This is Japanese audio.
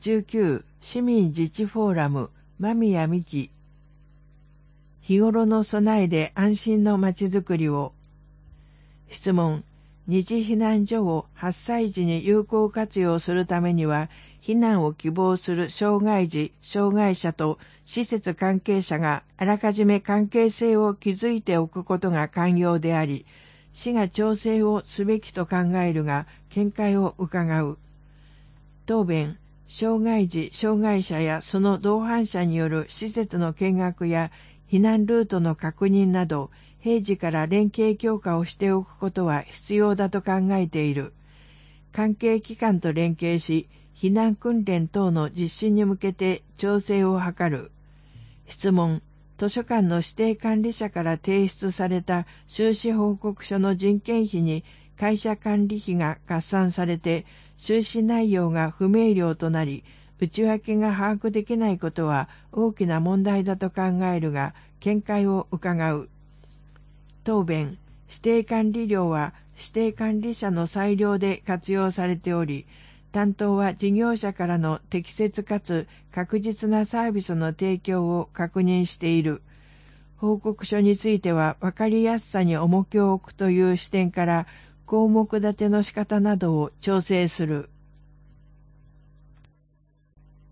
19市民自治フォーラム間宮美希。日頃の備えで安心のまちづくりを。質問。日避難所を発災時に有効活用するためには、避難を希望する障害児、障害者と施設関係者があらかじめ関係性を築いておくことが肝要であり、市が調整をすべきと考えるが、見解を伺う。答弁。障害児、障害者やその同伴者による施設の見学や避難ルートの確認など、平時から連携強化をしておくことは必要だと考えている。関係機関と連携し、避難訓練等の実施に向けて調整を図る。質問。図書館の指定管理者から提出された収支報告書の人件費に会社管理費が合算されて、収支内容が不明瞭となり、内訳が把握できないことは大きな問題だと考えるが、見解を伺う。答弁。指定管理料は指定管理者の裁量で活用されており、担当は事業者からの適切かつ確実なサービスの提供を確認している。報告書については分かりやすさに重きを置くという視点から、項目立ての仕方などを調整する。